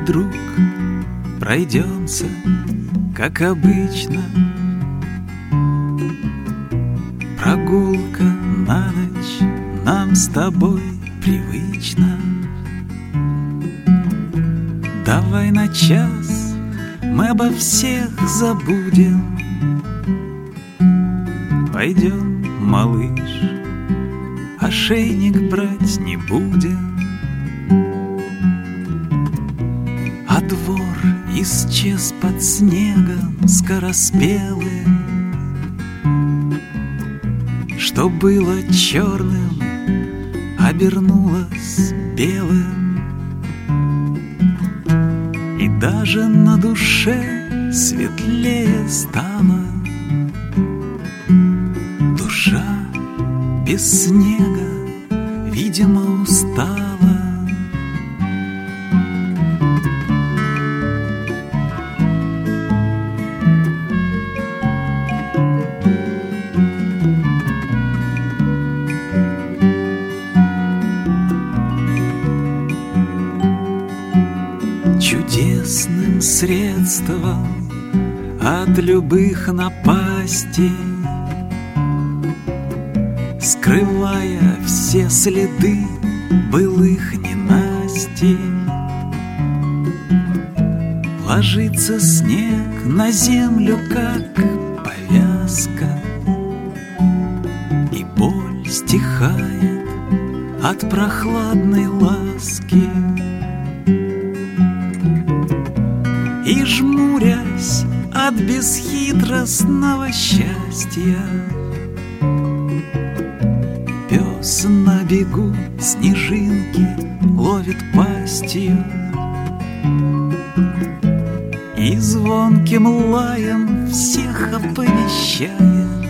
друг, пройдемся, как обычно. Прогулка на ночь нам с тобой привычна. Давай на час мы обо всех забудем. Пойдем, малыш, ошейник брать не будем. А двор исчез под снегом скороспелым. Что было черным, обернулось белым. И даже на душе светлее стало. Душа без снега, видимо, устала. Чудесным средством от любых напастей, скрывая все следы былых ненастей, ложится снег на землю, как повязка, и боль стихает от прохладной ласки. И, жмурясь от бесхитростного счастья, пес на бегу снежинки ловит пастью и звонким лаем всех оповещает